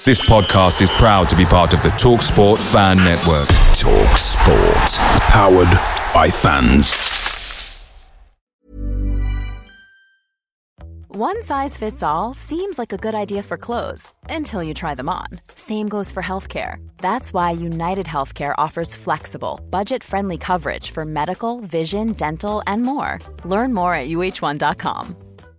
This podcast is proud to be part of the TalkSport Fan Network. TalkSport. Powered by fans. One size fits all seems like a good idea for clothes until you try them on. Same goes for healthcare. That's why United Healthcare offers flexible, budget-friendly coverage for medical, vision, dental, and more. Learn more at uh1.com.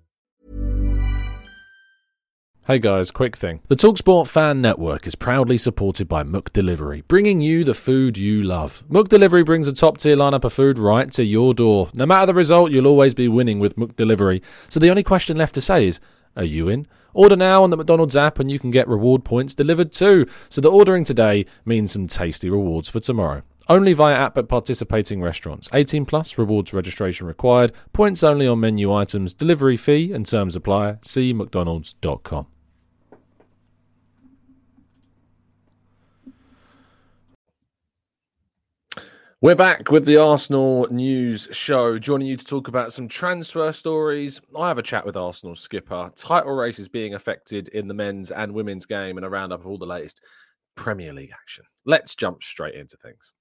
Hey guys, quick thing. The TalkSport Fan Network is proudly supported by McDelivery, bringing you the food you love. McDelivery brings a top-tier lineup of food right to your door. No matter the result, you'll always be winning with McDelivery. So the only question left to say is, are you in? Order now on the McDonald's app and you can get reward points delivered too. So the ordering today means some tasty rewards for tomorrow. Only via app at participating restaurants. 18 plus, rewards registration required. Points only on menu items. Delivery fee and terms apply. See mcdonalds.com. We're back with the Arsenal News Show, joining you to talk about some transfer stories. I have a chat with Arsenal skipper. Title races being affected in the men's and women's game, and a roundup of all the latest Premier League action. Let's jump straight into things.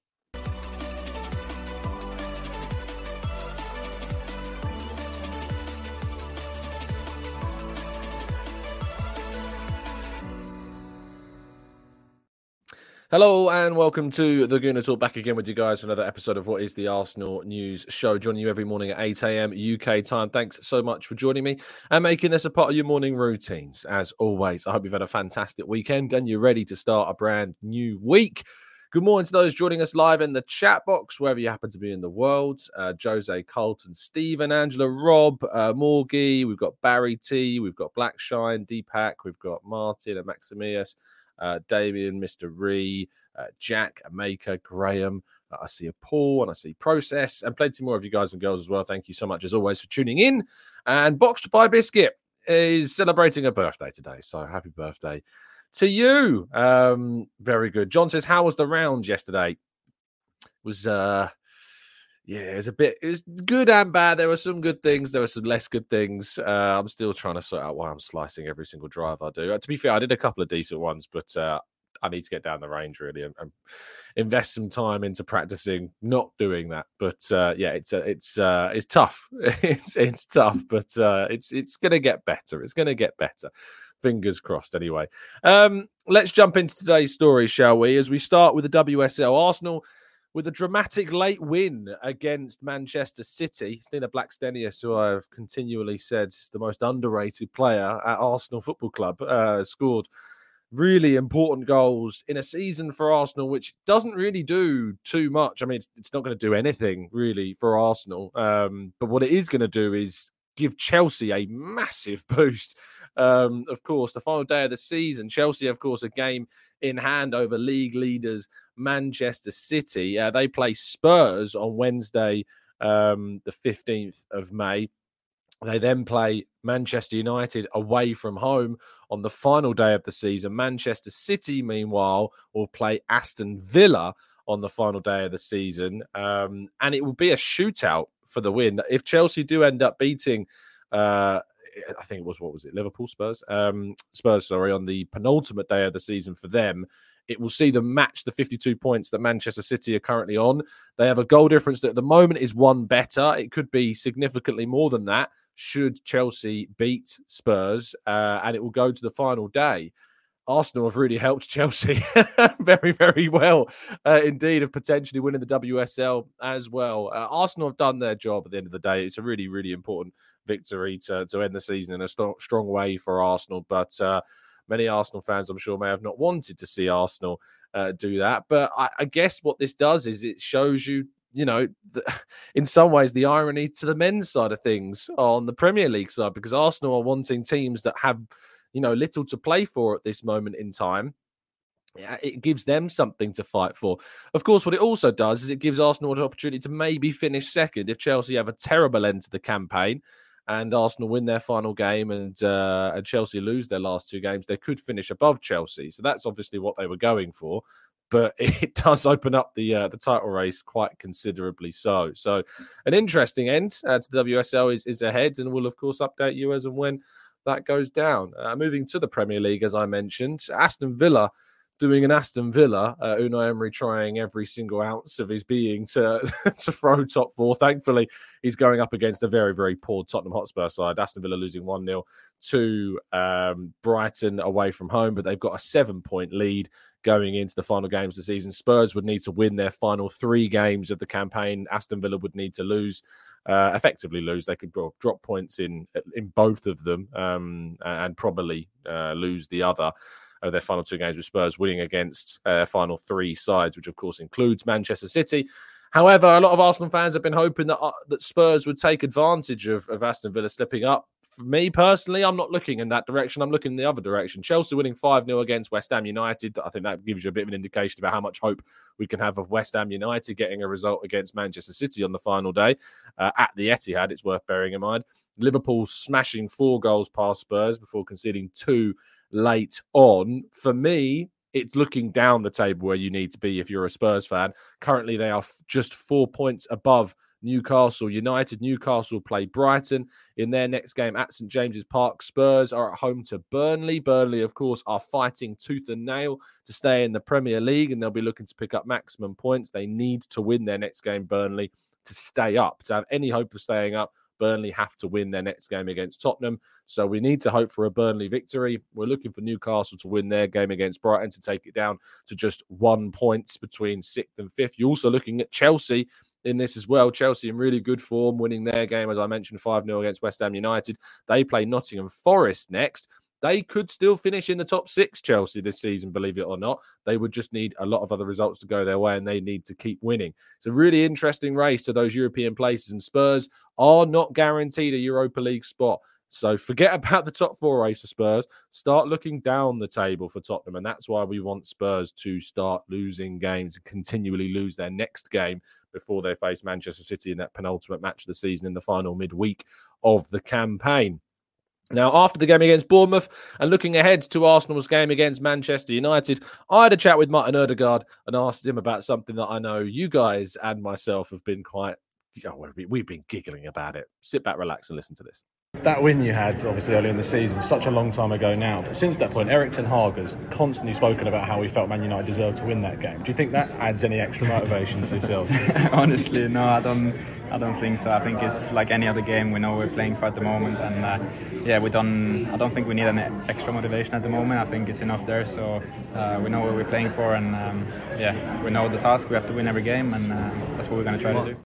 Hello and welcome to the Gooner Talk, back again with you guys for another episode of what is the Arsenal News Show. Joining you every morning at 8 a.m. UK time. Thanks so much for joining me and making this a part of your morning routines. As always, I hope you've had a fantastic weekend and you're ready to start a brand new week. Good morning to those joining us live in the chat box, wherever you happen to be in the world. Jose, Carlton, Stephen, Angela, Rob, Morgie. We've got Barry T. We've got Blackshine, Deepak. We've got Martin and Maximius. Damien, Mr. Ree, Jack, Amaka, Graham. I see a Paul and I see Process and plenty more of you guys and girls as well. Thank you so much as always for tuning in. And Boxed by Biscuit is celebrating a birthday today. So happy birthday to you. Very good. John says, how was the round yesterday? It was good and bad. There were some good things. There were some less good things. I'm still trying to sort out why I'm slicing every single drive I do. To be fair, I did a couple of decent ones, but I need to get down the range really and invest some time into practicing not doing that. But it's tough. it's tough, but it's going to get better. It's going to get better. Fingers crossed. Anyway, let's jump into today's story, shall we? As we start with the WSL, Arsenal with a dramatic late win against Manchester City. Stina Blackstenius, who I've continually said is the most underrated player at Arsenal Football Club, scored really important goals in a season for Arsenal, which doesn't really do too much. I mean, it's not going to do anything really for Arsenal. But what it is going to do is give Chelsea a massive boost. Of course, the final day of the season, Chelsea, of course, a game in hand over league leaders Manchester City. They play Spurs on Wednesday, the 15th of May. They then play Manchester United away from home on the final day of the season. Manchester City, meanwhile, will play Aston Villa on the final day of the season. And it will be a shootout for the win. If Chelsea do end up beating, I think it was, Liverpool, Spurs? Spurs, on the penultimate day of the season for them, it will see them match the 52 points that Manchester City are currently on. They have a goal difference that at the moment is one better. It could be significantly more than that should Chelsea beat Spurs, and it will go to the final day. Arsenal have really helped Chelsea very, very well indeed of potentially winning the WSL as well. Arsenal have done their job at the end of the day. It's a really, really important victory to end the season in a strong way for Arsenal. But many Arsenal fans, I'm sure, may have not wanted to see Arsenal do that. But I guess what this does is it shows you, in some ways, the irony to the men's side of things on the Premier League side, because Arsenal are wanting teams that have little to play for at this moment in time. It gives them something to fight for. Of course, what it also does is it gives Arsenal an opportunity to maybe finish second. If Chelsea have a terrible end to the campaign and Arsenal win their final game and Chelsea lose their last two games, they could finish above Chelsea. So that's obviously what they were going for. But it does open up the title race quite considerably so. So an interesting end to the WSL is ahead, and we'll, of course, update you as and when that goes down. Moving to the Premier League, as I mentioned, Aston Villa doing an Aston Villa, Unai Emery trying every single ounce of his being to throw top four. Thankfully, he's going up against a very, very poor Tottenham Hotspur side. Aston Villa losing 1-0 to Brighton away from home, but they've got a 7-point lead going into the final games of the season. Spurs would need to win their final 3 games of the campaign. Aston Villa would need to lose, effectively lose. They could drop points in both of them and probably lose the other of their final 2 games, with Spurs winning against final 3 sides, which of course includes Manchester City. However, a lot of Arsenal fans have been hoping that Spurs would take advantage of Aston Villa slipping up. For me personally, I'm not looking in that direction. I'm looking in the other direction. Chelsea winning 5-0 against West Ham United. I think that gives you a bit of an indication about how much hope we can have of West Ham United getting a result against Manchester City on the final day at the Etihad. It's worth bearing in mind. Liverpool smashing 4 goals past Spurs before conceding 2 late on. For me, it's looking down the table where you need to be if you're a Spurs fan. Currently, they are just 4 points above Newcastle United. Newcastle play Brighton in their next game at St James's Park. Spurs are at home to Burnley. Burnley, of course, are fighting tooth and nail to stay in the Premier League, and they'll be looking to pick up maximum points. They need to win their next game, Burnley, to stay up. To have any hope of staying up, Burnley have to win their next game against Tottenham. So we need to hope for a Burnley victory. We're looking for Newcastle to win their game against Brighton to take it down to just 1 point between 6th and 5th. You're also looking at Chelsea in this as well. Chelsea in really good form, winning their game, as I mentioned, 5-0 against West Ham United. They play Nottingham Forest next. They could still finish in the top 6, Chelsea, this season, believe it or not. They would just need a lot of other results to go their way, and they need to keep winning. It's a really interesting race to those European places, and Spurs are not guaranteed a Europa League spot. So forget about the top 4 race for Spurs. Start looking down the table for Tottenham, and that's why we want Spurs to start losing games and continually lose their next game before they face Manchester City in that penultimate match of the season in the final midweek of the campaign. Now, after the game against Bournemouth and looking ahead to Arsenal's game against Manchester United, I had a chat with Martin Ødegaard and asked him about something that I know you guys and myself have been we've been giggling about it. Sit back, relax, and listen to this. That win you had, obviously, early in the season, such a long time ago now. But since that point, Erik ten Hag has constantly spoken about how he felt Man United deserved to win that game. Do you think that adds any extra motivation to yourselves? Honestly, no, I don't think so. I think it's like any other game we know we're playing for at the moment. And I don't think we need any extra motivation at the moment. I think it's enough there. So we know what we're playing for. And we know the task. We have to win every game. And that's what we're going to try to do.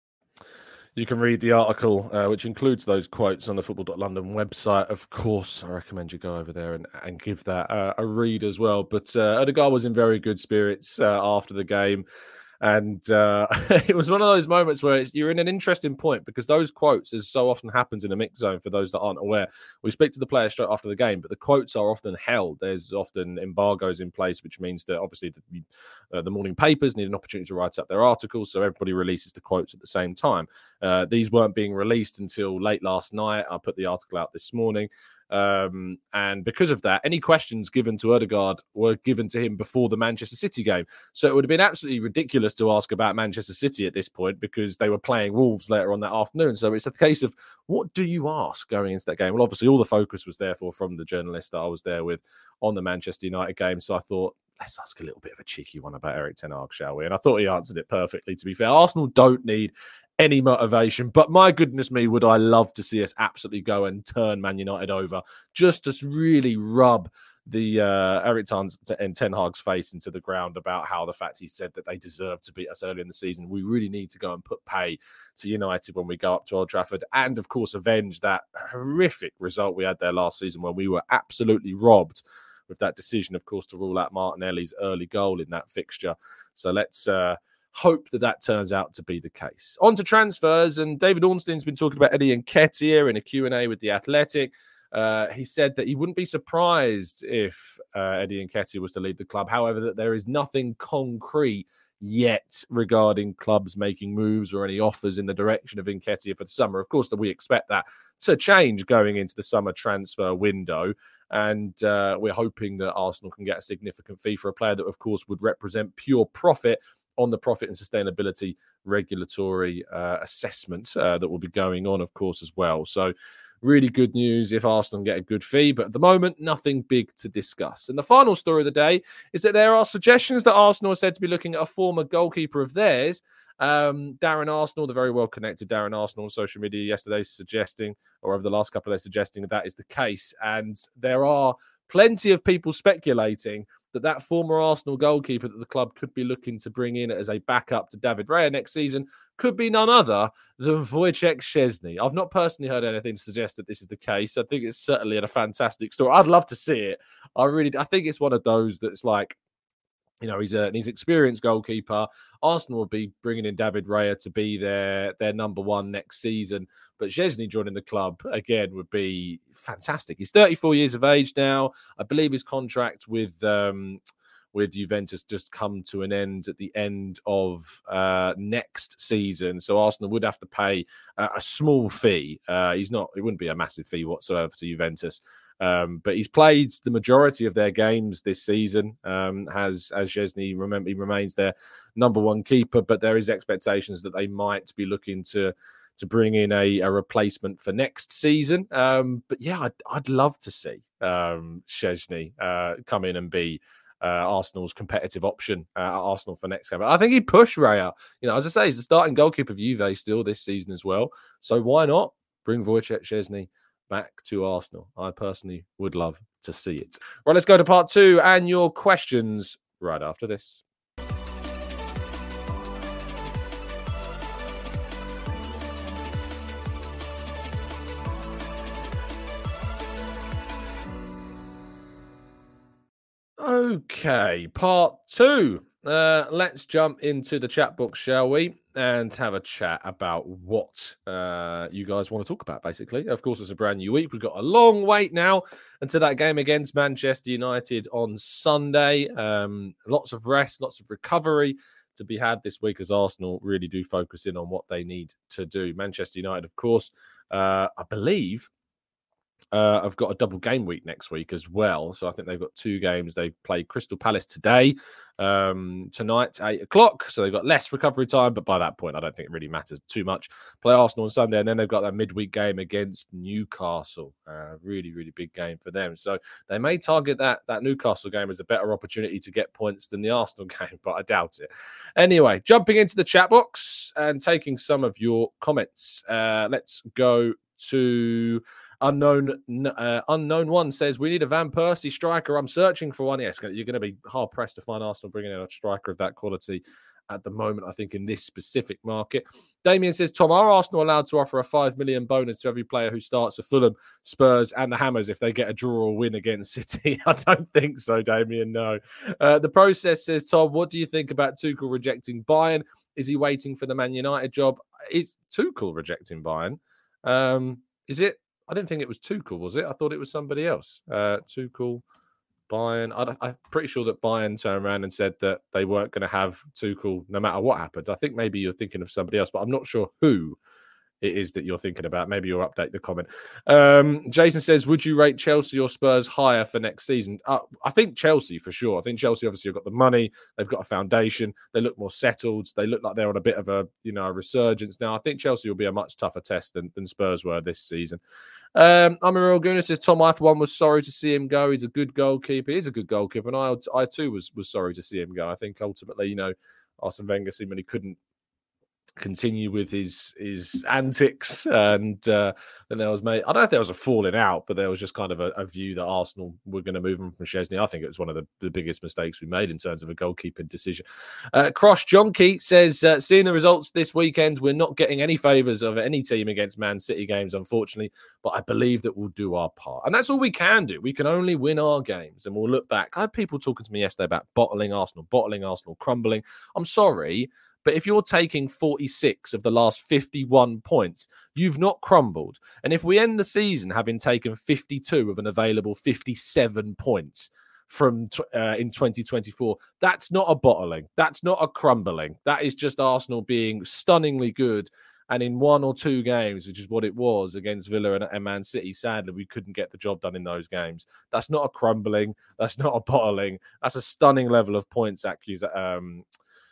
You can read the article, which includes those quotes, on the Football.London website. Of course, I recommend you go over there and give that a read as well. But Ødegaard was in very good spirits after the game. And it was one of those moments where you're in an interesting point, because those quotes, as so often happens in a mixed zone, for those that aren't aware, we speak to the players straight after the game, but the quotes are often held. There's often embargoes in place, which means that obviously the morning papers need an opportunity to write up their articles, so everybody releases the quotes at the same time. These weren't being released until late last night. I put the article out this morning. And because of that, any questions given to Ødegaard were given to him before the Manchester City game. So it would have been absolutely ridiculous to ask about Manchester City at this point, because they were playing Wolves later on that afternoon. So it's a case of, what do you ask going into that game? Well, obviously all the focus was therefore from the journalist that I was there with on the Manchester United game. So I thought, let's ask a little bit of a cheeky one about Erik ten Hag, shall we? And I thought he answered it perfectly, to be fair. Arsenal don't need any motivation, but my goodness me, would I love to see us absolutely go and turn Man United over, just to really rub the Erik ten Hag's face into the ground about how the fact he said that they deserved to beat us early in the season. We really need to go and put pay to United when we go up to Old Trafford, and of course avenge that horrific result we had there last season, where we were absolutely robbed with that decision, of course, to rule out Martinelli's early goal in that fixture. So let's hope that turns out to be the case. On to transfers, and David Ornstein's been talking about Eddie Nketiah in a Q&A with The Athletic. He said that he wouldn't be surprised if Eddie Nketiah was to leave the club. However, that there is nothing concrete yet regarding clubs making moves or any offers in the direction of Nketiah for the summer. Of course, that we expect that to change going into the summer transfer window. And we're hoping that Arsenal can get a significant fee for a player that, of course, would represent pure profit on the profit and sustainability regulatory assessment that will be going on, of course, as well. So Really good news if Arsenal get a good fee, but at the moment, nothing big to discuss. And the final story of the day is that there are suggestions that Arsenal are said to be looking at a former goalkeeper of theirs, Darren Arsenal, the very well connected Darren Arsenal on social media yesterday suggesting, or over the last couple of days suggesting that is the case. And there are plenty of people speculating that former Arsenal goalkeeper that the club could be looking to bring in as a backup to David Raya next season could be none other than Wojciech Szczesny. I've not personally heard anything to suggest that this is the case. I think it's certainly a fantastic story. I'd love to see it. I think it's one of those that's like, you know, he's an experienced goalkeeper. Arsenal will be bringing in David Raya to be their number one next season. But Szczesny joining the club, again, would be fantastic. He's 34 years of age now. I believe his contract with Juventus just come to an end at the end of next season. So Arsenal would have to pay a small fee. It wouldn't be a massive fee whatsoever to Juventus. But he's played the majority of their games this season. As Szczesny, he remains their number one keeper, but there is expectations that they might be looking to bring in a replacement for next season. But yeah, I'd love to see Szczesny come in and be Arsenal's competitive option at Arsenal for next game. I think he'd push Raya. You know, as I say, he's the starting goalkeeper of Juve still this season as well. So why not bring Wojciech Szczesny back to Arsenal? I personally would love to see it. Right, let's go to part two and your questions right after this. Okay, part two. Let's jump into the chat box, shall we? And have a chat about what you guys want to talk about, basically. Of course, it's a brand new week. We've got a long wait now until that game against Manchester United on Sunday. Lots of rest, lots of recovery to be had this week as Arsenal really do focus in on what they need to do. Manchester United, of course, I believe, I've got a double game week next week as well. So I think they've got two games. They play Crystal Palace today, tonight, 8 o'clock. So they've got less recovery time, but by that point, I don't think it really matters too much. Play Arsenal on Sunday, and then they've got that midweek game against Newcastle. Really, really big game for them. So they may target that Newcastle game as a better opportunity to get points than the Arsenal game, but I doubt it. Anyway, jumping into the chat box and taking some of your comments. Let's go to Unknown One says, we need a Van Persie striker. I'm searching for one. Yes, you're going to be hard pressed to find Arsenal bringing in a striker of that quality at the moment, I think, in this specific market. Damien says, Tom, are Arsenal allowed to offer a 5 million bonus to every player who starts for Fulham, Spurs and the Hammers if they get a draw or win against City? I don't think so, Damien, no. The Process says, Tom, what do you think about Tuchel rejecting Bayern? Is he waiting for the Man United job? Is Tuchel rejecting Bayern? Is it? I didn't think it was Tuchel, was it? I thought it was somebody else. Tuchel, Bayern. I'm pretty sure that Bayern turned around and said that they weren't going to have Tuchel no matter what happened. I think maybe you're thinking of somebody else, but I'm not sure who it is that you're thinking about. Maybe you'll update the comment. Jason says, would you rate Chelsea or Spurs higher for next season? I think Chelsea for sure. I think Chelsea obviously have got the money. They've got a foundation. They look more settled. They look like they're on a bit of a resurgence now. I think Chelsea will be a much tougher test than Spurs were this season. Amirul Guna says, Tom, I for one was sorry to see him go. He's a good goalkeeper. He is a good goalkeeper. And I too was sorry to see him go. I think ultimately, Arsene Wenger seemingly couldn't continue with his antics, and then there was I don't know if there was a falling out, but there was just kind of a view that Arsenal were going to move him from Szczesny. I think it was one of the biggest mistakes we made in terms of a goalkeeping decision. Cross Jonky says, seeing the results this weekend, we're not getting any favours of any team against Man City games, unfortunately, but I believe that we'll do our part, and that's all we can do. We can only win our games, and we'll look back. I had people talking to me yesterday about bottling Arsenal, crumbling. I'm sorry, but if you're taking 46 of the last 51 points, you've not crumbled. And if we end the season having taken 52 of an available 57 points from in 2024, that's not a bottling. That's not a crumbling. That is just Arsenal being stunningly good. And in one or two games, which is what it was against Villa and Man City, sadly, we couldn't get the job done in those games. That's not a crumbling. That's not a bottling. That's a stunning level of points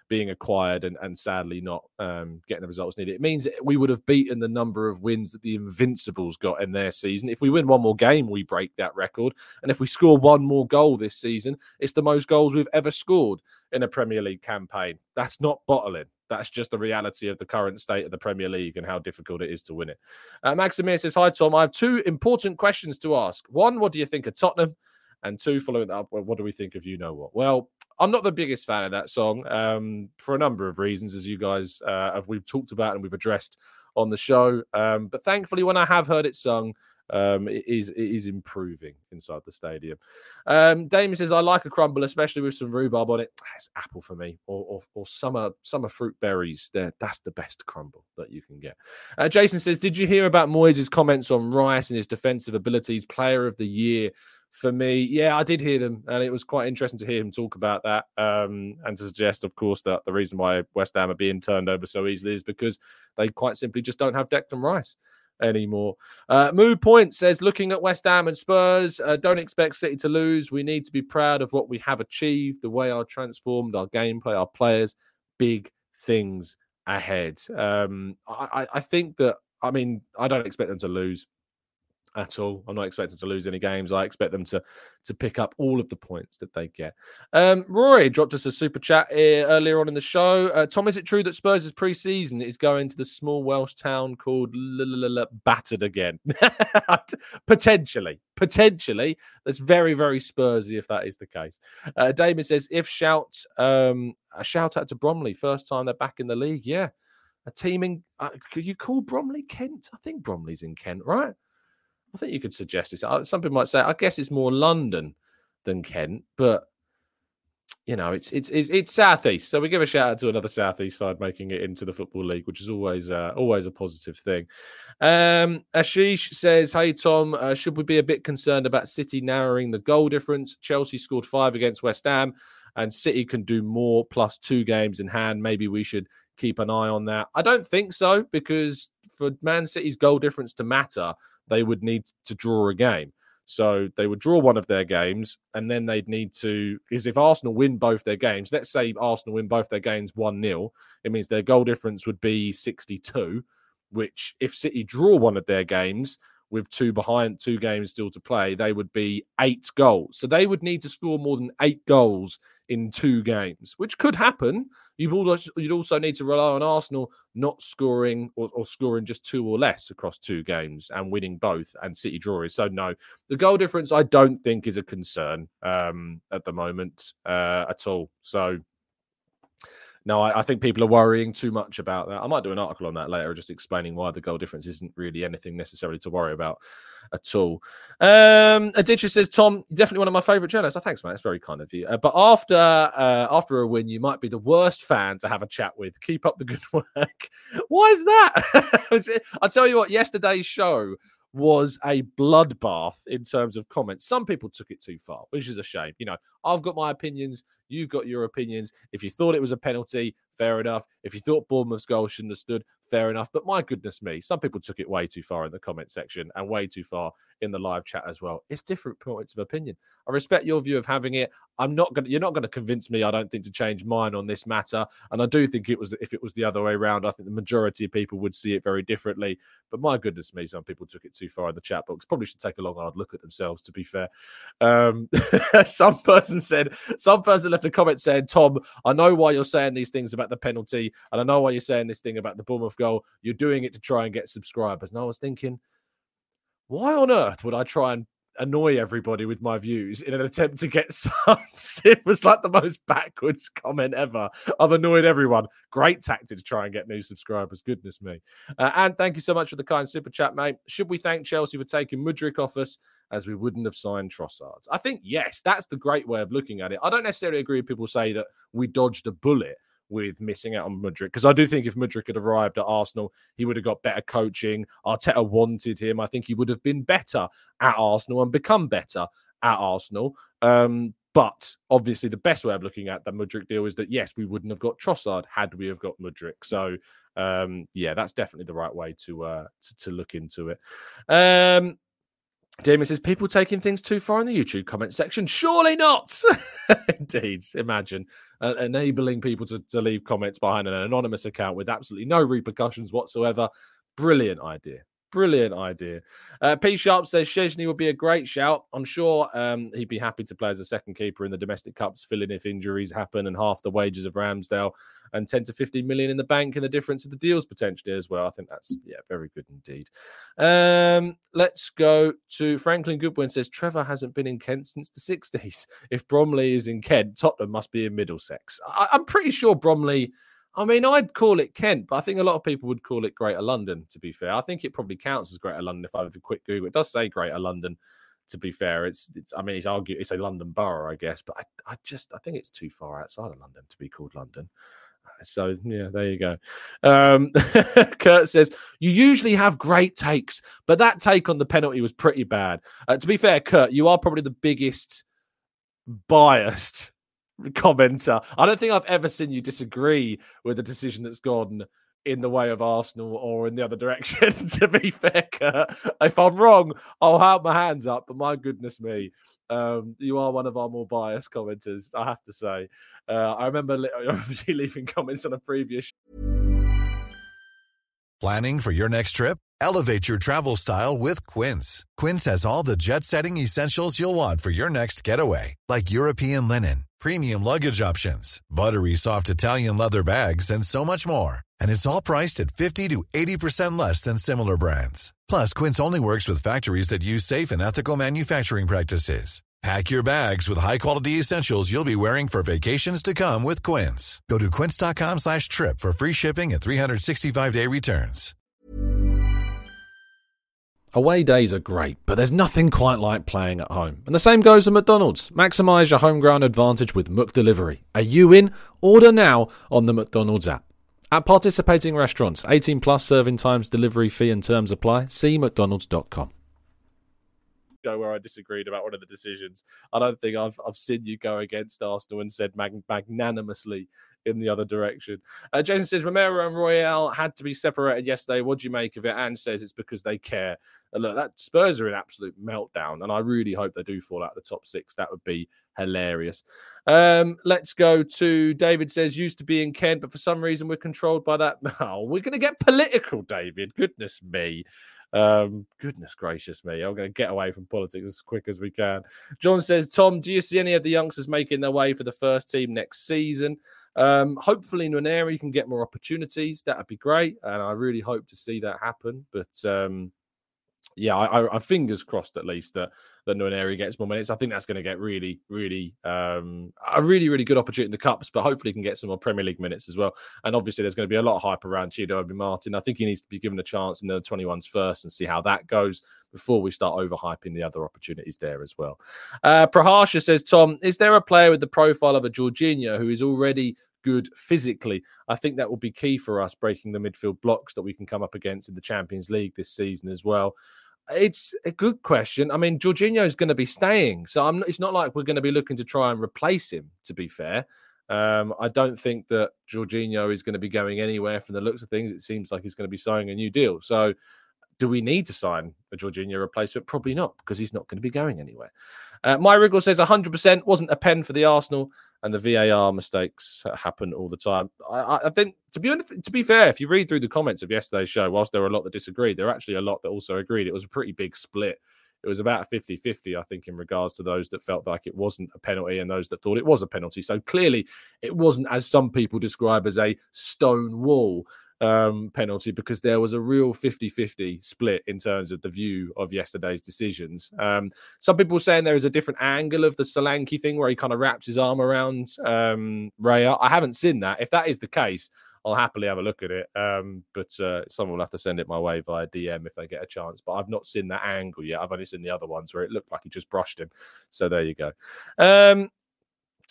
being acquired and sadly not getting the results needed. It means we would have beaten the number of wins that the Invincibles got in their season. If we win one more game, we break that record. And if we score one more goal this season, it's the most goals we've ever scored in a Premier League campaign. That's not bottling. That's just the reality of the current state of the Premier League and how difficult it is to win it. Maximir says, hi, Tom. I have two important questions to ask. One, what do you think of Tottenham? And two, following that up, what do we think of You Know What? Well, I'm not the biggest fan of that song for a number of reasons, as you guys we've talked about and we've addressed on the show. But thankfully, when I have heard it sung, it is improving inside the stadium. Damien says, I like a crumble, especially with some rhubarb on it. It's apple for me, or summer fruit berries. That's the best crumble that you can get. Jason says, did you hear about Moyes' comments on Rice and his defensive abilities? Player of the year for me. Yeah, I did hear them, and it was quite interesting to hear him talk about that and to suggest, of course, that the reason why West Ham are being turned over so easily is because they quite simply just don't have Declan Rice anymore. Mood Point says, looking at West Ham and Spurs, don't expect City to lose. We need to be proud of what we have achieved, the way our transformed, our gameplay, our players, big things ahead. I think that, I mean, I don't expect them to lose at all. I'm not expecting to lose any games. I expect them to pick up all of the points that they get. Rory dropped us a super chat earlier on in the show. Tom, is it true that Spurs' pre-season is going to the small Welsh town called Battered again? Potentially. That's very, very Spursy if that is the case. Damien says, a shout out to Bromley. First time they're back in the league. Yeah. A team in, could you call Bromley Kent? I think Bromley's in Kent, right? I think you could suggest this. Some people might say, I guess it's more London than Kent, but you know, it's southeast. So we give a shout out to another southeast side making it into the Football League, which is always a positive thing. Ashish says, "Hey Tom, should we be a bit concerned about City narrowing the goal difference? Chelsea scored 5 against West Ham, and City can do more plus 2 games in hand. Maybe we should keep an eye on that." I don't think so, because for Man City's goal difference to matter, they would need to draw a game. So they would draw one of their games, and then they'd need to, because if Arsenal win both their games, let's say Arsenal win both their games 1-0, it means their goal difference would be 62, which if City draw one of their games with 2 games still to play, they would be 8 goals. So they would need to score more than 8 goals in 2 games, which could happen. You'd also need to rely on Arsenal not scoring or scoring just 2 or less across 2 games and winning both, and City drawing. So no, the goal difference I don't think is a concern at the moment at all. So no, I think people are worrying too much about that. I might do an article on that later, just explaining why the goal difference isn't really anything necessarily to worry about at all. Aditya says, Tom, definitely one of my favourite journalists. Oh, thanks, man. It's very kind of you. But after a win, you might be the worst fan to have a chat with. Keep up the good work. Why is that? I'll tell you what, yesterday's show was a bloodbath in terms of comments. Some people took it too far, which is a shame. You know, I've got my opinions. You've got your opinions. If you thought it was a penalty, fair enough. If you thought Bournemouth's goal shouldn't have stood, fair enough. But my goodness me, some people took it way too far in the comment section and way too far in the live chat as well. It's different points of opinion. I respect your view of having it. You're not going to convince me, I don't think, to change mine on this matter. And I do think if it was the other way around, I think the majority of people would see it very differently. But my goodness me, some people took it too far in the chat box. Probably should take a long, hard look at themselves, to be fair. Some person left a comment saying, Tom, I know why you're saying these things about the penalty, and I know why you're saying this thing about the Bournemouth goal. You're doing it to try and get subscribers. And I was thinking, why on earth would I try and annoy everybody with my views in an attempt to get subs? It was like the most backwards comment ever. I've annoyed everyone. Great tactic to try and get new subscribers. Goodness me. And thank you so much for the kind super chat, mate. Should we thank Chelsea for taking Mudryk off us, as we wouldn't have signed Trossard? I think, yes, that's the great way of looking at it. I don't necessarily agree with people say that we dodged a bullet with missing out on Mudryk, because I do think if Mudryk had arrived at Arsenal, he would have got better coaching. Arteta wanted him. I think he would have been better at Arsenal and become better at Arsenal. But obviously the best way of looking at the Mudryk deal is that, yes, we wouldn't have got Trossard had we have got Mudryk. So, yeah, that's definitely the right way to look into it. Damien says, people taking things too far in the YouTube comment section. Surely not. Indeed. Imagine enabling people to leave comments behind an anonymous account with absolutely no repercussions whatsoever. Brilliant idea. Brilliant idea. P Sharp says Szczesny would be a great shout. I'm sure he'd be happy to play as a second keeper in the domestic cups, fill in if injuries happen, and half the wages of Ramsdale, and 10 to 15 million in the bank, and the difference of the deals potentially as well. I think that's very good indeed. Let's go to Franklin Goodwin says Trevor hasn't been in Kent since the 60s. If Bromley is in Kent, Tottenham must be in Middlesex. I'm pretty sure Bromley. I mean, I'd call it Kent, but I think a lot of people would call it Greater London, to be fair. I think it probably counts as Greater London if I have a quick Google. It does say Greater London, to be fair. It's it's a London borough, I guess, but I think it's too far outside of London to be called London. So, yeah, there you go. Kurt says, you usually have great takes, but that take on the penalty was pretty bad. To be fair, Kurt, you are probably the biggest biased commenter. I don't think I've ever seen you disagree with a decision that's gone in the way of Arsenal or in the other direction, to be fair, Kurt. If I'm wrong, I'll have my hands up, but my goodness me, you are one of our more biased commenters, I have to say. I remember you leaving comments on a previous Planning for your next trip? Elevate your travel style with Quince. Quince has all the jet-setting essentials you'll want for your next getaway, like European linen, premium luggage options, buttery soft Italian leather bags, and so much more. And it's all priced at 50 to 80% less than similar brands. Plus, Quince only works with factories that use safe and ethical manufacturing practices. Pack your bags with high-quality essentials you'll be wearing for vacations to come with Quince. Go to quince.com/trip for free shipping and 365-day returns. Away days are great, but there's nothing quite like playing at home. And the same goes to McDonald's. Maximise your home ground advantage with McDelivery. Are you in? Order now on the McDonald's app. At participating restaurants, 18 plus serving times, delivery fee and terms apply. See mcdonalds.com. Where I disagreed about one of the decisions. I don't think I've seen you go against Arsenal and said magnanimously in the other direction. Jason says Romero and Royale had to be separated yesterday. What do you make of it? And says it's because they care. Look, that Spurs are in absolute meltdown, and I really hope they do fall out of the top six. That would be hilarious. Let's go to David says used to be in Kent, but for some reason we're controlled by that. Oh, we're going to get political, David. Goodness me. Goodness gracious me. I'm going to get away from politics as quick as we can. John says, Tom, do you see any of the youngsters making their way for the first team next season? Hopefully Nwaneri can get more opportunities. That would be great. And I really hope to see that happen. But I fingers crossed at least that Nwaneri gets more minutes. I think that's going to get really, really a really good opportunity in the Cups, but hopefully he can get some more Premier League minutes as well. And obviously there's going to be a lot of hype around Chido Obi-Martin. I think he needs to be given a chance in the 21s first and see how that goes before we start overhyping the other opportunities there as well. Prahasha says, Tom, is there a player with the profile of a Jorginho who is already good physically? I think that will be key for us breaking the midfield blocks that we can come up against in the Champions League this season as well. It's a good question. I mean, Jorginho is going to be staying, so it's not like we're going to be looking to try and replace him, to be fair. I don't think that Jorginho is going to be going anywhere from the looks of things. It seems like he's going to be signing a new deal. So do we need to sign a Jorginho replacement? Probably not, because he's not going to be going anywhere. My Wriggle says 100% wasn't a pen for the Arsenal, and the VAR mistakes happen all the time. I think, to be fair, if you read through the comments of yesterday's show, whilst there were a lot that disagreed, there were actually a lot that also agreed. It was a pretty big split. It was about 50-50, I think, in regards to those that felt like it wasn't a penalty and those that thought it was a penalty. So clearly, it wasn't, as some people describe, as a stone wall penalty, because there was a real 50-50 split in terms of the view of yesterday's decisions. Some people were saying there is a different angle of the Solanke thing where he kind of wraps his arm around Raya. I haven't seen that. If that is the case, I'll happily have a look at it. But someone will have to send it my way via DM if they get a chance. But I've not seen that angle yet. I've only seen the other ones where it looked like he just brushed him. So there you go.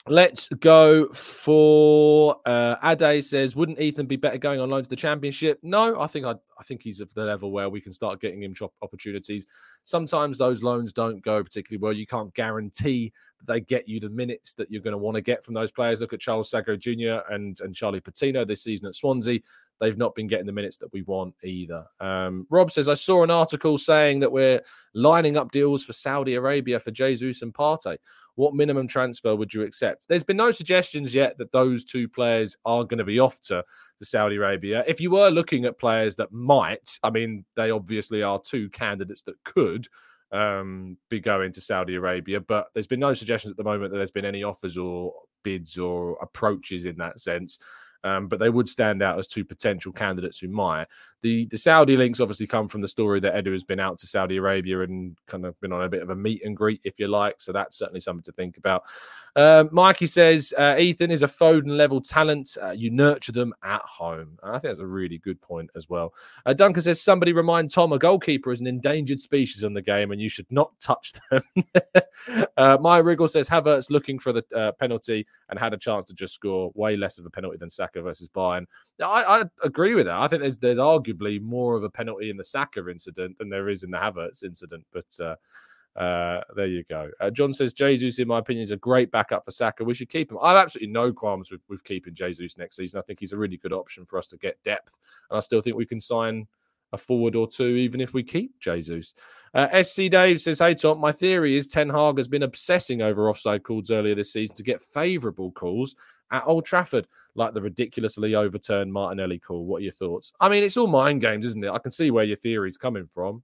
Let's go for Ade says, wouldn't Ethan be better going on loan to the Championship? No, I think he's at the level where we can start getting him opportunities. Sometimes those loans don't go particularly well. You can't guarantee that they get you the minutes that you're going to want to get from those players. Look at Charles Sago Jr. and Charlie Patino this season at Swansea. They've not been getting the minutes that we want either. Rob says, I saw an article saying that we're lining up deals for Saudi Arabia for Jesus and Partey. What minimum transfer would you accept? There's been no suggestions yet that those two players are going to be off to Saudi Arabia. If you were looking at players that might, I mean, they obviously are two candidates that could be going to Saudi Arabia, but there's been no suggestions at the moment that there's been any offers or bids or approaches in that sense. But they would stand out as two potential candidates who might. The Saudi links obviously come from the story that Edu has been out to Saudi Arabia and kind of been on a bit of a meet and greet, if you like. So that's certainly something to think about. Mikey says, Ethan is a Foden-level talent. You nurture them at home. And I think that's a really good point as well. Duncan says, somebody remind Tom a goalkeeper is an endangered species in the game and you should not touch them. Maya Wriggle says, Havertz looking for the penalty and had a chance to just score. Way less of a penalty than Saka versus Bayern. I agree with that. I think there's arguably more of a penalty in the Saka incident than there is in the Havertz incident. But there you go. John says, Jesus, in my opinion, is a great backup for Saka. We should keep him. I have absolutely no qualms with keeping Jesus next season. I think he's a really good option for us to get depth. And I still think we can sign a forward or two, even if we keep Jesus. SC Dave says, hey, Tom, my theory is Ten Hag has been obsessing over offside calls earlier this season to get favourable calls at Old Trafford, like the ridiculously overturned Martinelli call. What are your thoughts? I mean, it's all mind games, isn't it? I can see where your theory is coming from.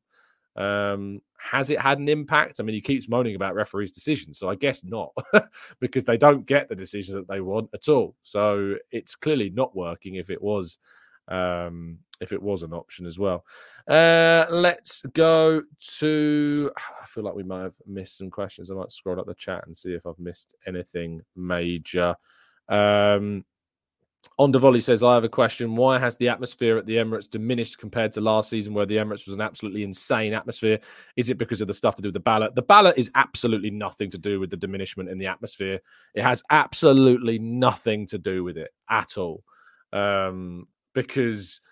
Has it had an impact? I mean, he keeps moaning about referees' decisions, so I guess not, because they don't get the decisions that they want at all. So it's clearly not working if it was an option as well. Let's go to, I feel like we might have missed some questions. I might scroll up the chat and see if I've missed anything major. Ondavoli says, I have a question. Why has the atmosphere at the Emirates diminished compared to last season where the Emirates was an absolutely insane atmosphere? Is it because of the stuff to do with the ballot? The ballot is absolutely nothing to do with the diminishment in the atmosphere. It has absolutely nothing to do with it at all. Because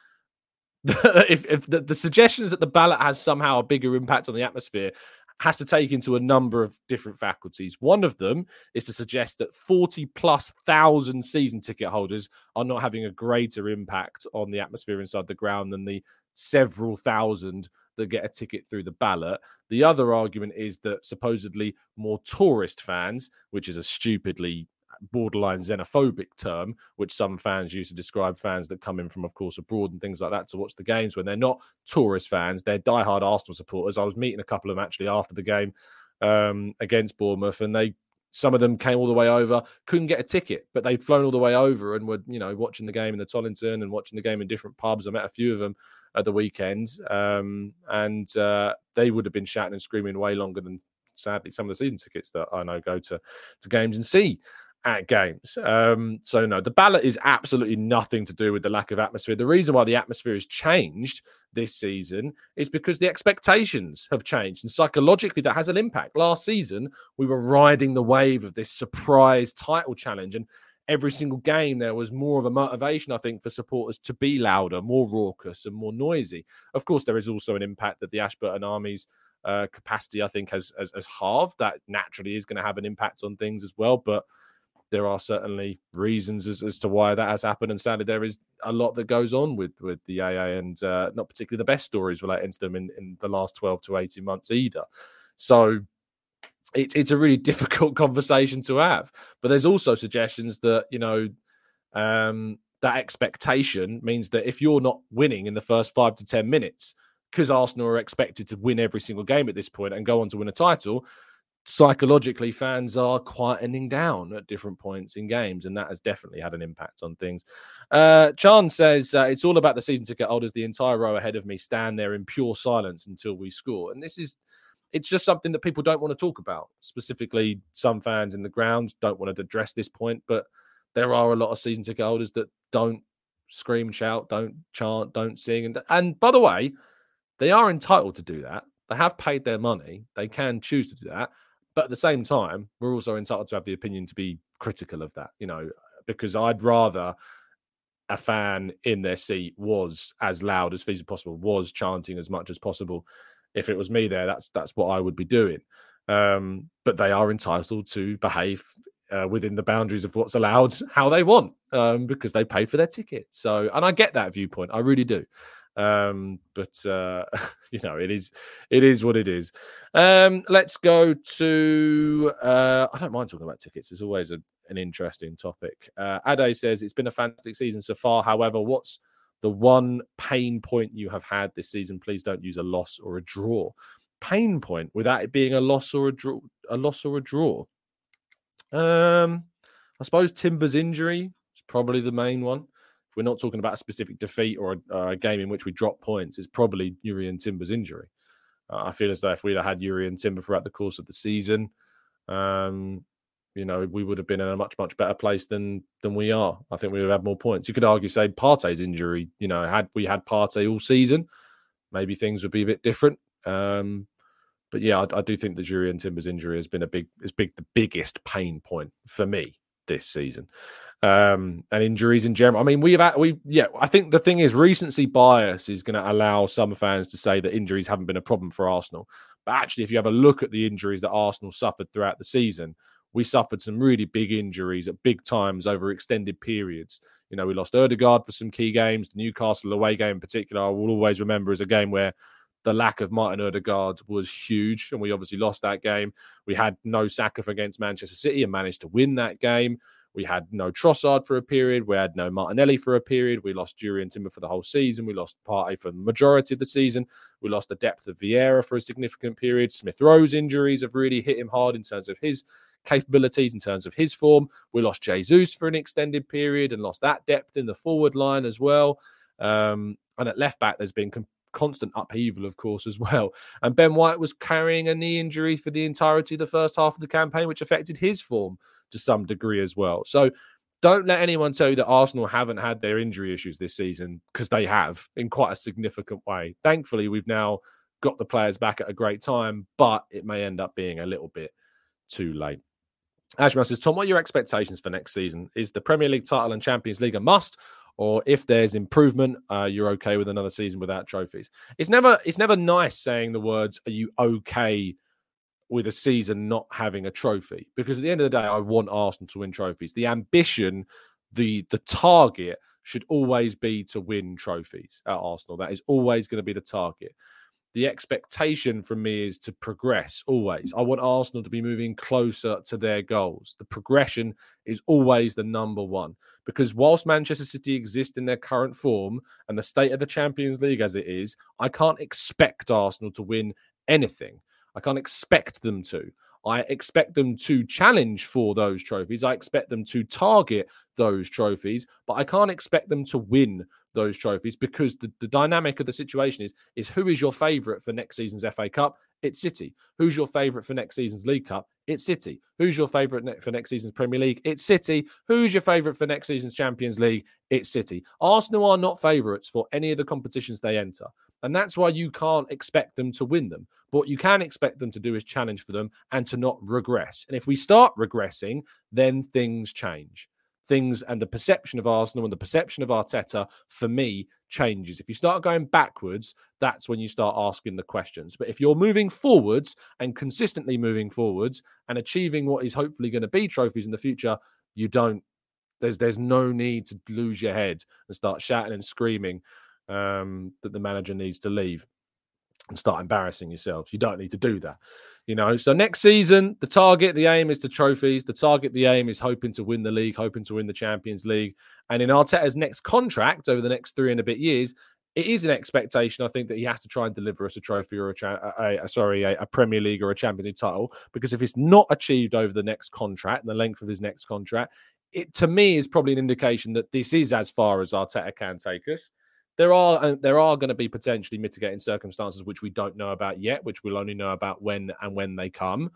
if the suggestions that the ballot has somehow a bigger impact on the atmosphere has to take into a number of different faculties. One of them is to suggest that 40,000+ season ticket holders are not having a greater impact on the atmosphere inside the ground than the several thousand that get a ticket through the ballot. The other argument is that supposedly more tourist fans, which is a stupidly borderline xenophobic term, which some fans use to describe fans that come in from, of course, abroad and things like that to watch the games when they're not tourist fans, they're diehard Arsenal supporters. I was meeting a couple of them actually after the game against Bournemouth, and some of them came all the way over, couldn't get a ticket, but they'd flown all the way over and were, watching the game in the Tollington and watching the game in different pubs. I met a few of them at the weekend, and they would have been shouting and screaming way longer than, sadly, some of the season tickets that I know go to games and see at games. So no, the ballot is absolutely nothing to do with the lack of atmosphere. The reason why the atmosphere has changed this season is because the expectations have changed, and psychologically that has an impact. Last season, we were riding the wave of this surprise title challenge, and every single game there was more of a motivation, I think, for supporters to be louder, more raucous and more noisy. Of course, there is also an impact that the Ashburton Army's capacity, I think, has halved. That naturally is going to have an impact on things as well, but there are certainly reasons as to why that has happened. And sadly, there is a lot that goes on with the AA, and not particularly the best stories relating to them in the last 12 to 18 months either. So it's a really difficult conversation to have. But there's also suggestions that, that expectation means that if you're not winning in the first 5 to 10 minutes, because Arsenal are expected to win every single game at this point and go on to win a title, psychologically, fans are quietening down at different points in games, and that has definitely had an impact on things. Chan says, it's all about the season ticket holders. The entire row ahead of me stand there in pure silence until we score. And it's just something that people don't want to talk about. Specifically, some fans in the ground don't want to address this point, but there are a lot of season ticket holders that don't scream and shout, don't chant, don't sing. And by the way, they are entitled to do that. They have paid their money. They can choose to do that. But at the same time, we're also entitled to have the opinion to be critical of that, because I'd rather a fan in their seat was as loud as feasibly possible, was chanting as much as possible. If it was me there, that's what I would be doing. But they are entitled to behave within the boundaries of what's allowed, how they want, because they paid for their ticket. So, and I get that viewpoint, I really do. But it is what it is. Let's go to I don't mind talking about tickets. It's always an interesting topic. Ade says it's been a fantastic season so far. However, what's the one pain point you have had this season? Please don't use a loss or a draw. Pain point without it being a loss or a draw. I suppose Timber's injury is probably the main one. If we're not talking about a specific defeat or a game in which we drop points, it's probably Jurrien Timber's injury. I feel as though if we'd have had Jurrien Timber throughout the course of the season, we would have been in a much, much better place than we are. I think we would have had more points. You could argue, say, Partey's injury, had we had Partey all season, maybe things would be a bit different. But yeah, I do think the Jurrien Timber's injury has been the biggest pain point for me this season. And injuries in general. I mean, I think the thing is, recency bias is going to allow some fans to say that injuries haven't been a problem for Arsenal. But actually, if you have a look at the injuries that Arsenal suffered throughout the season, we suffered some really big injuries at big times over extended periods. We lost Ødegaard for some key games. The Newcastle away game in particular, I will always remember as a game where the lack of Martin Ødegaard was huge, and we obviously lost that game. We had no Saka against Manchester City and managed to win that game. We had no Trossard for a period. We had no Martinelli for a period. We lost Jurrien Timber for the whole season. We lost Partey for the majority of the season. We lost the depth of Vieira for a significant period. Smith Rowe's injuries have really hit him hard in terms of his capabilities, in terms of his form. We lost Jesus for an extended period and lost that depth in the forward line as well. And at left back, there's been constant upheaval, of course, as well. And Ben White was carrying a knee injury for the entirety of the first half of the campaign, which affected his form to some degree as well. So don't let anyone tell you that Arsenal haven't had their injury issues this season, because they have in quite a significant way. Thankfully, we've now got the players back at a great time, but it may end up being a little bit too late. Ashma says, Tom, what are your expectations for next season? Is the Premier League title and Champions League a must? Or if there's improvement, you're okay with another season without trophies? It's never nice saying the words, are you okay with a season not having a trophy? Because at the end of the day, I want Arsenal to win trophies. The ambition, the target should always be to win trophies at Arsenal. That is always going to be the target. The expectation from me is to progress always. I want Arsenal to be moving closer to their goals. The progression is always the number one, because whilst Manchester City exist in their current form and the state of the Champions League as it is, I can't expect Arsenal to win anything. I can't expect them to. I expect them to challenge for those trophies. I expect them to target those trophies, but I can't expect them to win those trophies, because the dynamic of the situation is who is your favourite for next season's FA Cup? It's City. Who's your favourite for next season's League Cup? It's City. Who's your favourite for next season's Premier League? It's City. Who's your favourite for next season's Champions League? It's City. Arsenal are not favourites for any of the competitions they enter. And that's why you can't expect them to win them. But what you can expect them to do is challenge for them and to not regress. And if we start regressing, then things change. Things and the perception of Arsenal and the perception of Arteta, for me, changes. If you start going backwards, that's when you start asking the questions. But if you're moving forwards and consistently moving forwards and achieving what is hopefully going to be trophies in the future, there's no need to lose your head and start shouting and screaming that the manager needs to leave and start embarrassing yourselves. You don't need to do that, So next season, the aim is to trophies. The aim is hoping to win the league, hoping to win the Champions League. And in Arteta's next contract over the next 3 and a bit years, it is an expectation, I think, that he has to try and deliver us a trophy or a Premier League or a Champions League title. Because if it's not achieved over the next contract, the length of his next contract, it to me is probably an indication that this is as far as Arteta can take us. There are going to be potentially mitigating circumstances which we don't know about yet, which we'll only know about when they come.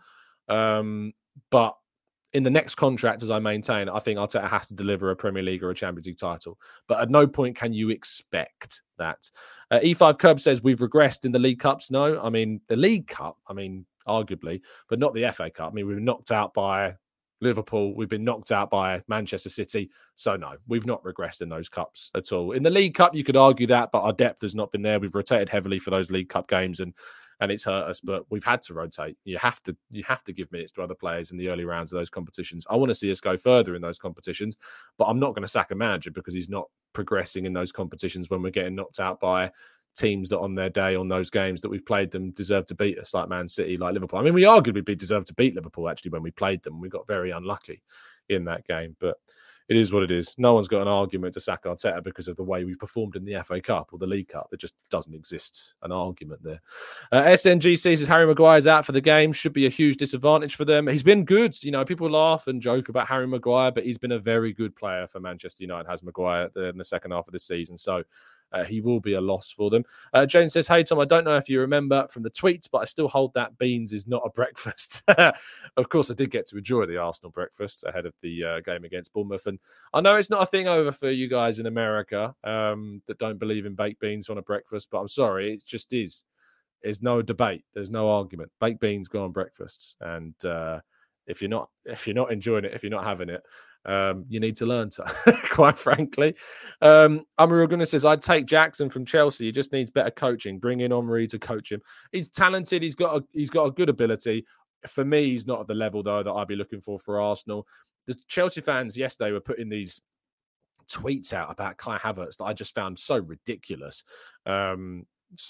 But in the next contract, as I maintain, I think Arteta has to deliver a Premier League or a Champions League title. But at no point can you expect that. E5 Curb says we've regressed in the League Cups. No, I mean, the League Cup, arguably, but not the FA Cup. I mean, we were knocked out by Liverpool. We've been knocked out by Manchester City. So, no, we've not regressed in those cups at all. In the League Cup, you could argue that, but our depth has not been there. We've rotated heavily for those League Cup games, and it's hurt us, but we've had to rotate. You have to give minutes to other players in the early rounds of those competitions. I want to see us go further in those competitions, but I'm not going to sack a manager because he's not progressing in those competitions when we're getting knocked out by teams that on their day, on those games that we've played them, deserve to beat us, like Man City, like Liverpool. I mean, we arguably deserved to beat Liverpool, actually, when we played them. We got very unlucky in that game, but it is what it is. No one's got an argument to sack Arteta because of the way we've performed in the FA Cup or the League Cup. There just doesn't exist an argument there. SNGC says Harry Maguire's out for the game. Should be a huge disadvantage for them. He's been good. You know, people laugh and joke about Harry Maguire, but he's been a very good player for Manchester United, has Maguire, in the second half of the season. So he will be a loss for them. Jane says, hey, Tom, I don't know if you remember from the tweets, but I still hold that beans is not a breakfast. Of course, I did get to enjoy the Arsenal breakfast ahead of the game against Bournemouth. And I know it's not a thing over for you guys in America that don't believe in baked beans on a breakfast, but I'm sorry, it just is. There's no debate. There's no argument. Baked beans go on breakfasts. And if you're not enjoying it, if you're not having it, you need to learn to, quite frankly. Amaril Gunnar says, I'd take Jackson from Chelsea. He just needs better coaching. Bring in Henry to coach him. He's talented. He's got a good ability. For me, he's not at the level, though, that I'd be looking for Arsenal. The Chelsea fans yesterday were putting these tweets out about Kai Havertz that I just found so ridiculous. PYS,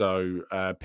at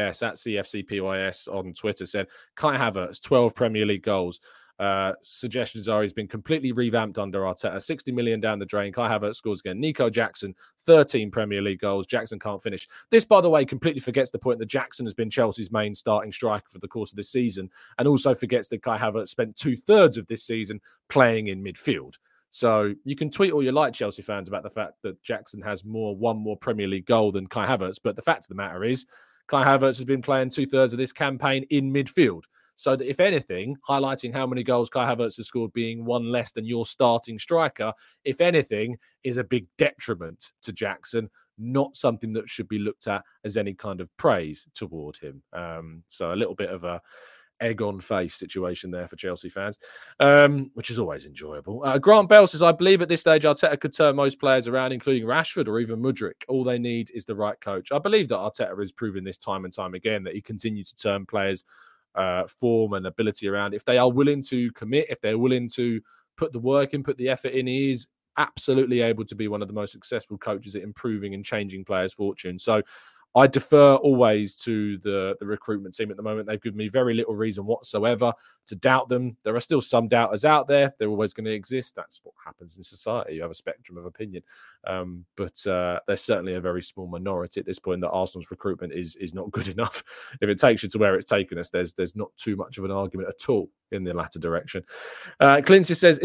CFC PYS on Twitter said, Kai Havertz, 12 Premier League goals. Suggestions are he's been completely revamped under Arteta. 60 million down the drain. Kai Havertz scores again. Nico Jackson, 13 Premier League goals. Jackson can't finish. This, by the way, completely forgets the point that Jackson has been Chelsea's main starting striker for the course of this season, and also forgets that Kai Havertz spent 2/3 of this season playing in midfield. So you can tweet all you like, Chelsea fans, about the fact that Jackson has one more Premier League goal than Kai Havertz, but the fact of the matter is Kai Havertz has been playing 2/3 of this campaign in midfield. So that if anything, highlighting how many goals Kai Havertz has scored being one less than your starting striker, if anything, is a big detriment to Jackson, not something that should be looked at as any kind of praise toward him. So a little bit of a egg on face situation there for Chelsea fans, which is always enjoyable. Grant Bell says, I believe at this stage Arteta could turn most players around, including Rashford or even Mudryk. All they need is the right coach. I believe that Arteta has proven this time and time again that he continues to turn players' form and ability around. If they are willing to commit, if they're willing to put the work in, put the effort in, he is absolutely able to be one of the most successful coaches at improving and changing players' fortune. So I defer always to the recruitment team at the moment. They've given me very little reason whatsoever to doubt them. There are still some doubters out there. They're always going to exist. That's what happens in society. You have a spectrum of opinion. But there's certainly a very small minority at this point that Arsenal's recruitment is not good enough. If it takes you to where it's taken us, there's not too much of an argument at all in the latter direction. Clint says,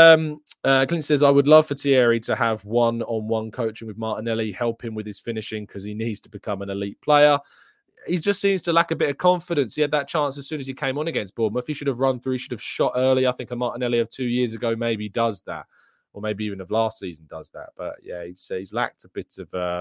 I would love for Thierry to have one-on-one coaching with Martinelli, help him with his finishing because he needs to become an elite player. He just seems to lack a bit of confidence. He had that chance as soon as he came on against Bournemouth. He should have run through. He should have shot early. I think a Martinelli of 2 years ago maybe does that, or maybe even of last season does that. But yeah, he's lacked a bit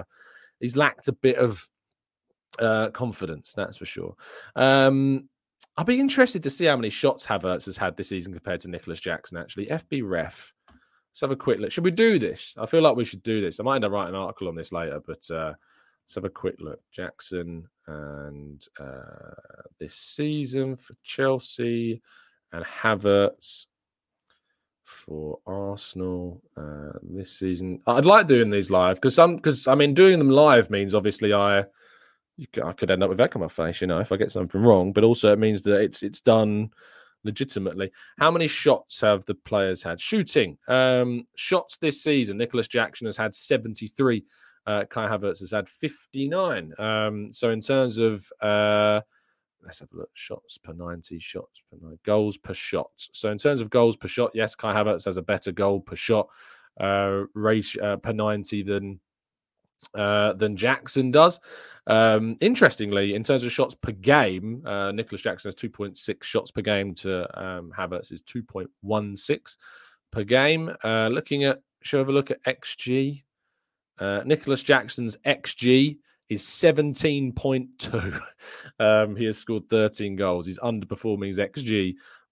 of confidence. That's for sure. I'll be interested to see how many shots Havertz has had this season compared to Nicholas Jackson. Actually, FB Ref. Let's have a quick look. Should we do this? I feel like we should do this. I might end up writing an article on this later, but let's have a quick look. Jackson and this season for Chelsea and Havertz for Arsenal this season. I'd like doing these live because doing them live means obviously I could end up with egg on my face, if I get something wrong. But also it means that it's done legitimately. How many shots have the players had? Shooting. Shots this season. Nicholas Jackson has had 73. Kai Havertz has had 59. So in terms of, let's have a look. Shots per 90, shots per 90, goals per shot. So in terms of goals per shot, yes, Kai Havertz has a better goal per shot ratio per 90 than Jackson does. Interestingly, in terms of shots per game, Nicholas Jackson has 2.6 shots per game to Havertz is 2.16 per game. Shall we have a look at XG? Nicholas Jackson's XG is 17.2. He has scored 13 goals. He's underperforming his XG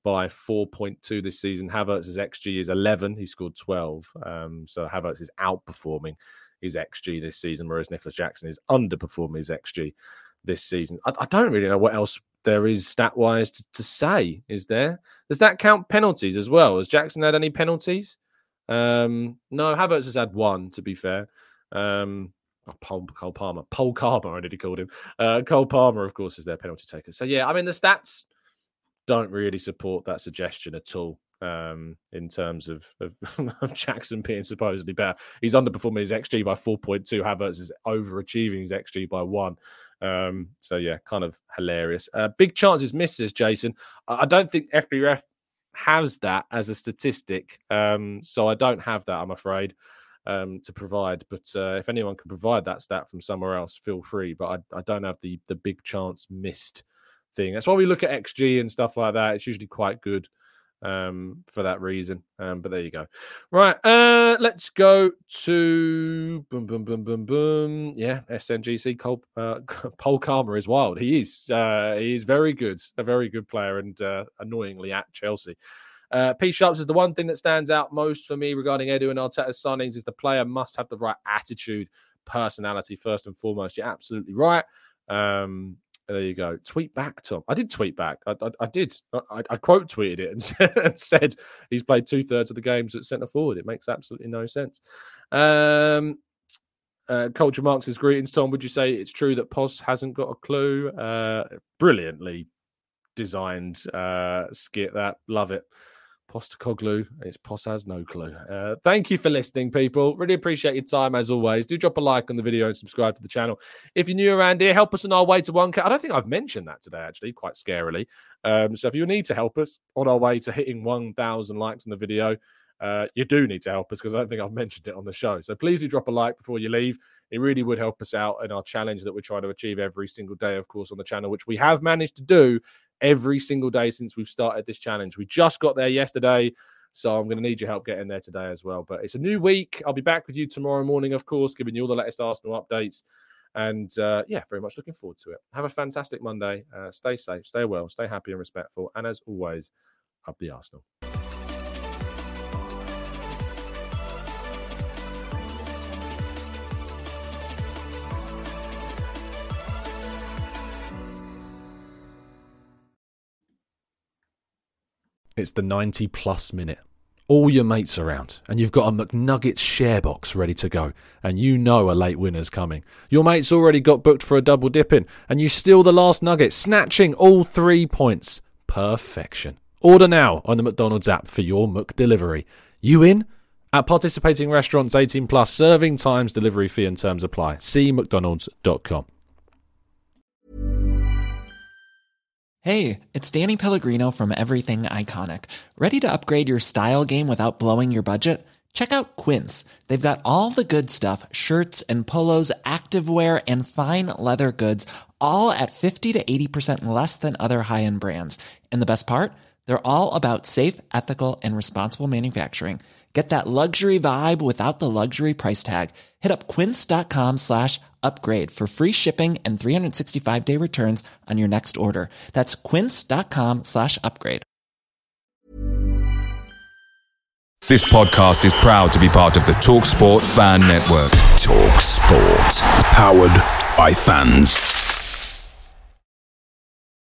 by 4.2 this season. Havertz's XG is 11. He scored 12. So Havertz is outperforming his XG this season, whereas Nicholas Jackson is underperforming his XG this season. I don't really know what else there is stat-wise to say, is there? Does that count penalties as well? Has Jackson had any penalties? No, Havertz has had one, to be fair. Cole Palmer, I already called him. Cole Palmer, of course, is their penalty taker. So, yeah, I mean, the stats don't really support that suggestion at all in terms of Jackson being supposedly better. He's underperforming his XG by 4.2. Havertz is overachieving his XG by 1. So, yeah, kind of hilarious. Big chances missed, says Jason. I don't think FBref has that as a statistic. So I don't have that, I'm afraid, to provide. But if anyone can provide that stat from somewhere else, feel free. But I don't have the big chance missed thing. That's why we look at XG and stuff like that. It's usually quite good for that reason. But there you go. Right, let's go to yeah, SNGC. Cole Palmer is wild. He is very good, a very good player, and annoyingly at Chelsea. P Sharps is the one thing that stands out most for me regarding Edu and Arteta's signings is the player must have the right attitude, personality first and foremost. You're absolutely right. There you go. Tweet back, Tom. I did tweet back. I did. I quote tweeted it and said he's played 2/3 of the games at centre forward. It makes absolutely no sense. Culture Marks says, greetings, Tom. Would you say it's true that Pos hasn't got a clue? Brilliantly designed skit that. Love it. Postecoglou, it's Pos has no clue. Thank you for listening, people. Really appreciate your time, as always. Do drop a like on the video and subscribe to the channel. If you're new around here, help us on our way to 1K. I don't think I've mentioned that today, actually, quite scarily. So if you need to help us on our way to hitting 1,000 likes on the video, you do need to help us because I don't think I've mentioned it on the show. So please do drop a like before you leave. It really would help us out in our challenge that we're trying to achieve every single day, of course, on the channel, which we have managed to do every single day since we've started this challenge. We just got there yesterday, so I'm going to need your help getting there today as well. But it's a new week. I'll be back with you tomorrow morning, of course, giving you all the latest Arsenal updates. And yeah, very much looking forward to it. Have a fantastic Monday. Stay safe, stay well, stay happy and respectful. And as always, up the Arsenal. It's the 90-plus minute. All your mates around, and you've got a McNuggets share box ready to go, and you know a late winner's coming. Your mate's already got booked for a double dipping, and you steal the last nugget, snatching all 3 points. Perfection. Order now on the McDonald's app for your McDelivery. You in? At participating restaurants, 18+, serving times, delivery fee and terms apply. See mcdonalds.com. Hey, it's Danny Pellegrino from Everything Iconic. Ready to upgrade your style game without blowing your budget? Check out Quince. They've got all the good stuff, shirts and polos, activewear, and fine leather goods, all at 50 to 80% less than other high-end brands. And the best part? They're all about safe, ethical, and responsible manufacturing. Get that luxury vibe without the luxury price tag. Hit up quince.com/upgrade for free shipping and 365-day returns on your next order. That's quince.com/upgrade. This podcast is proud to be part of the TalkSport Fan Network. TalkSport. Powered by fans.